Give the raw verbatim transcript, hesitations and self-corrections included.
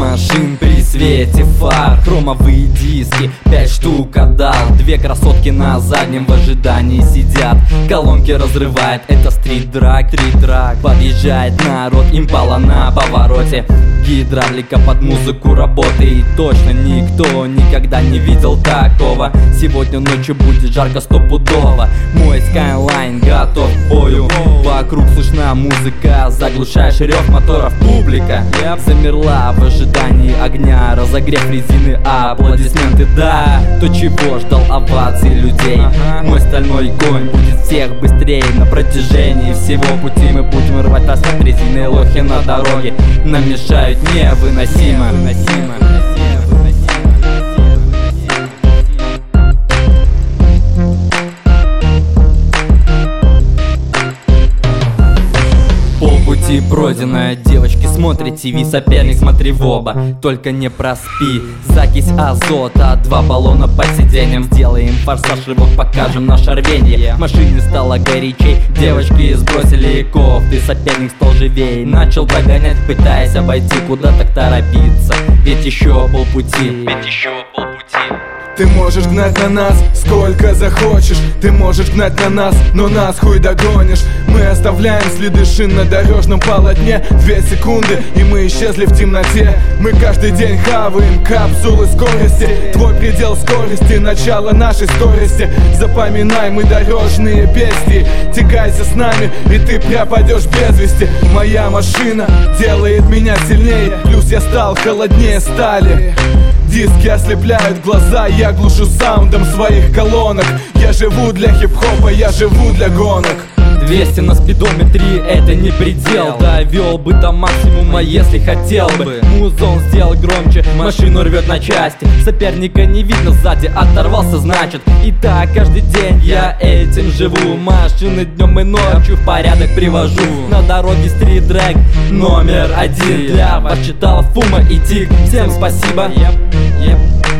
машин при свете фар, хромовые диски, пять штук отдал. Две красотки на заднем в ожидании сидят, колонки разрывает, это стрит-драг, стрит-драг. Подъезжает народ, импала на повороте, гидравлика под музыку работает. Точно никто никогда не видел такого. Сегодня ночью будет жарко стопудово. Мой скайлайн готов к бою. Вокруг слышна музыка, заглушаешь рев моторов. Публика замерла в ожидании огня, разогрев резины, аплодисменты. Да, то чего ждал овации людей. Мой стальной конь будет всех быстрее. На протяжении всего пути мы будем рвать асфальт, резины, лохи на дороге нам мешают невыносимо. Полпути пройдено, девочки смотрят ТВ, соперник смотри в оба, только не проспи. Закись азота, два баллона под сиденьем, сделаем форсаж, рывок, покажем наше рвенье. Машине стало горячей, девочки сбросили кофты, соперник стал живей, начал догонять, пытаясь обойти, куда так торопиться, ведь еще полпути, ведь еще полпути. Ты можешь гнать на нас сколько захочешь, ты можешь гнать на нас, но нас хуй догонишь. Мы оставляем следы шин на дорожном полотне. Две секунды, и мы исчезли в темноте. Мы каждый день хаваем капсулы скорости. Твой предел скорости, начало нашей скорости. Запоминай, мы дорожные бестии. Тягайся с нами, и ты пропадешь без вести. Моя машина делает меня сильнее, плюс я стал холоднее стали. Диски ослепляют глаза, я глушу саундом своих колонок. Я живу для хип-хопа, я живу для гонок. Двести на спидометре, это не предел. Довел бы до максимума, если хотел бы. Музон сделал громче, машину рвет на части. Соперника не видно сзади, оторвался значит. И так каждый день я этим живу. Машины днем и ночью в порядок привожу. На дороге стрит-драг номер один. Для вас читал Фума и Тик. Всем спасибо. Yep, yep.